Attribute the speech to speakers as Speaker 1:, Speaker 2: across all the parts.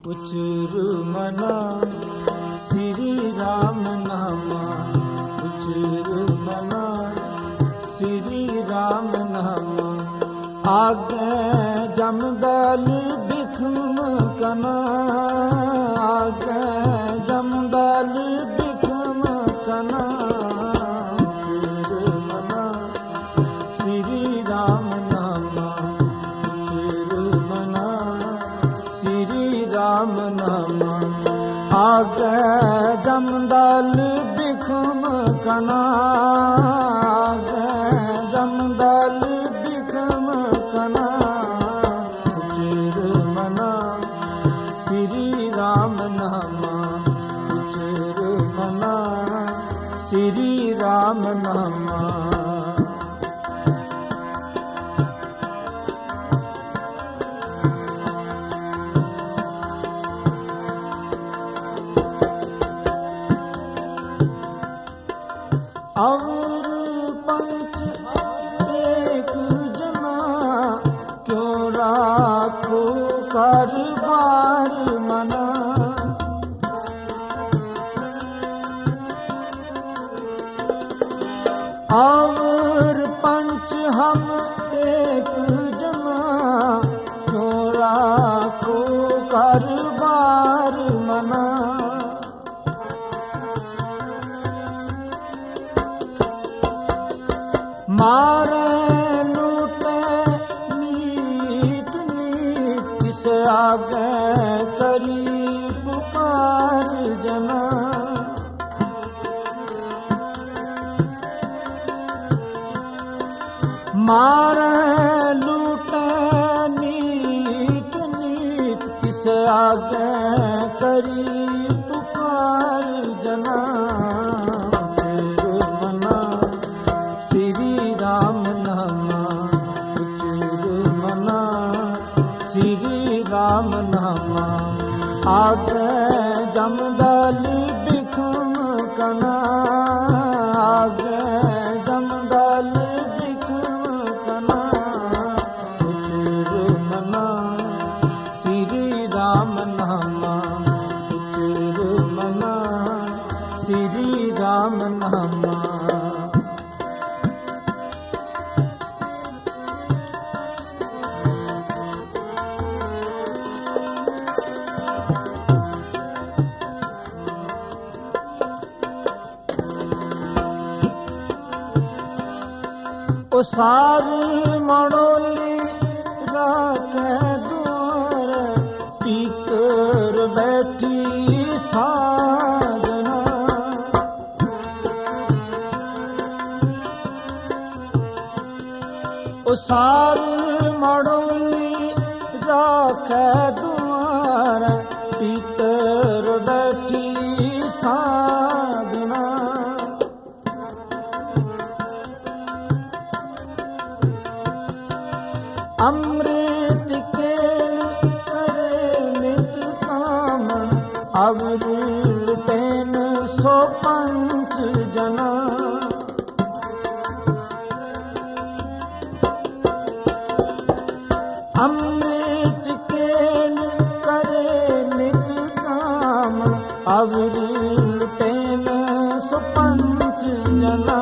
Speaker 1: उचर मना श्री राम नामा, उचर मना श्री राम नामा। आगे जमदल बिखम कना, आगे जमदल बिखम कना। उचर मना श्री राम नामा, उचर मना श्री राम नामा। आगे जमदल बिखम कना, आगे जमदल बिखम कना। उचर मना श्री राम नामा, उचर मना श्री राम नामा। अवर पंच एक जना, क्यों राखो कारबार मना। अवर पंच हम एक जना, क्यों राखो कारबार मना। मारे लूटे नीत नीत, किस आगे करी पुकार जना। मारे लूटे नीत नीत, किस आगे करी पुकार जना। राम नामा, उचर मना श्री राम नामा। आगे जमदल बिखम कना, आगे जमदल बिखम कना। उचर मना श्री राम नामा, उचर मना श्री राम नामा। ओ सारी मड़ोली राखे द्वार, पीतर बैठी साजना। ओ सारी मड़ोली राखे द्वार, पीतर बैठी साजना। अमृत के करे नित काम, अवर लुटेन सो पंच जना। अमृत के करे नित काम, अवर लुटेन सो पंच जना।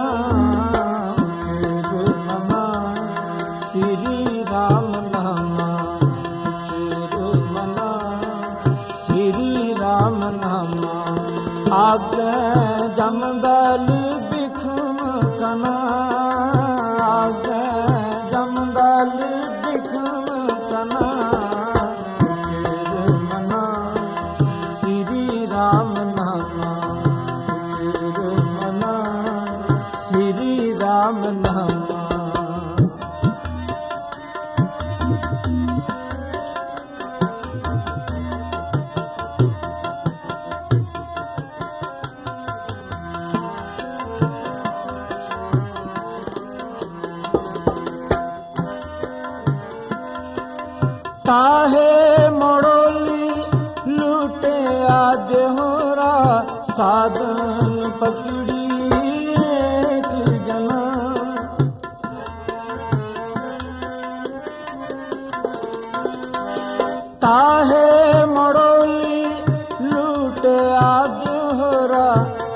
Speaker 1: श्री राम नामा, उचर मना श्री राम नामा। आगे जमदल बिखम कना, आगे जमदल बिखम कना। उचर मना श्री राम नामा, उचर मना श्री राम नामा। ताहे मड़ोली लूटे आज होरा, साधन पकड़ी एक जना। ताहे मड़ोली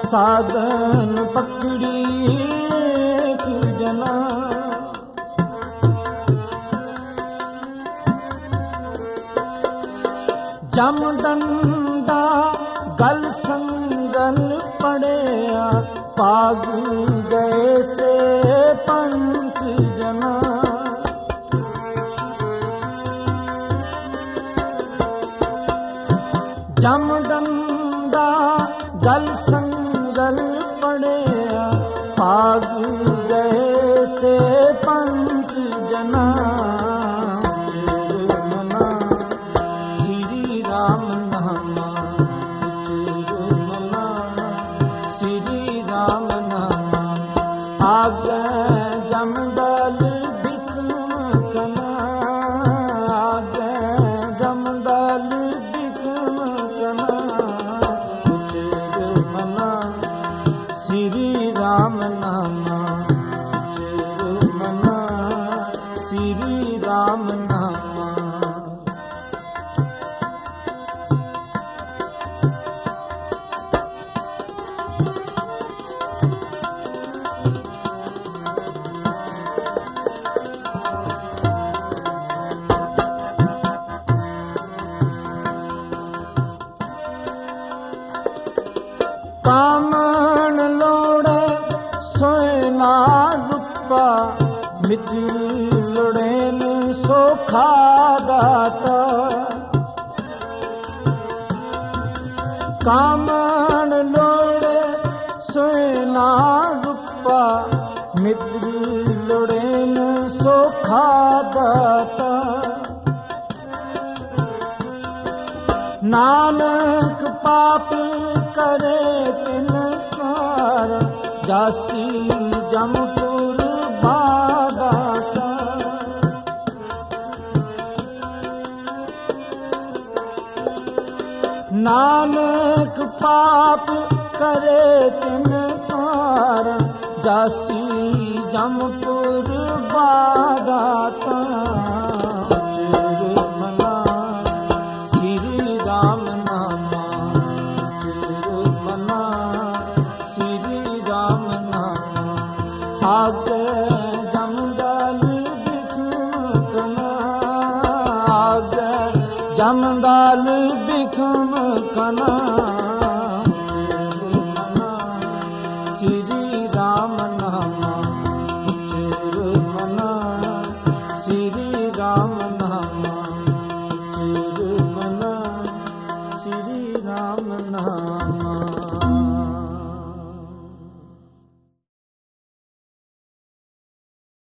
Speaker 1: ਸਾਧਨ ਪਕੜੀ ਏਕ ਜਨਾ। ਜਮ ਡੰਡਾ ਗਲ ਸੰਗਲ ਪੜਿਆ, ਭਾਗ ਗਏ ਸੇ ਪੰਚ ਜਨਾ। ਜਮ ਡੰਡਾ ਗਲ ਸੰਗਲ ਪੜਿਆ, ਭਾਗ ਗਏ ਸੇ ਪੰਚ ਜਨਾ। ਸ੍ਰੀ ਰਾਮ ਨਾਮਾ ਉਚਰ ਮਨਾ, ਸ੍ਰੀ ਰਾਮ ਨਾਮਾ ਆਗੇ ਜਮਦਲ ਬਿਖਮ ਕਨਾ, ਆਗੇ ਜਮਦਲ ਬਿਖਮ ਕਨਾ। ਉਚਰ ਮਨਾ ਸ੍ਰੀ ਰਾਮ ਨਾਮਾ ਉਚਰ ਮਨਾ, ਸ੍ਰੀ ਰਾਮ ਨਾਮਾ। ਕਾਮਣ ਲੋੜੇ ਸੋਇ ਨਾ ਰੂਪਾ, ਮਿੱਤਰ ਲੋੜੇ ਨ ਸੋਖਾ ਦਾਤਾ। ਕਾਮਣ ਲੋੜੇ ਸੋਇ ਨਾ ਰੂਪਾ, ਮਿੱਤਰ ਲੋੜੇ ਨ ਸੋਖਾ ਦਾਤਾ। ਨਾਨਕ ਪਾਪ ਕਰੇ ਤਿਨ ਕਾਰ, ਜਾਸੀ ਜਮਪੁਰ ਬਾਦਾਤਾ। ਨਾਨਕ ਪਾਪ ਕਰੇ ਤਿਨ ਕਾਰ, ਜਾਸੀ ਜਮਪੁਰ ਬਾਦਾਤਾ। ਸ੍ਰੀ ਰਾਮ ਨਾਮਾ ਉਚਰ ਮਨਾ, ਸ੍ਰੀ ਰਾਮ ਨਾਮਾ ਆਗੇ ਜਮਦਲ ਬਿਖਮ ਕਨਾ, ਆਗੇ ਜਮਦਲ ਬਿਖਮ ਕਨਾ। ਸ੍ਰੀ ਰਾਮ ਨਾਮਾ ਉਚਰ ਮਨਾ, ਸ੍ਰੀ ਰਾਮ ਨਾਮਾ ਉਚਰ ਮਨਾ, ਸ੍ਰੀ ਰਾਮ ਨਾਮ।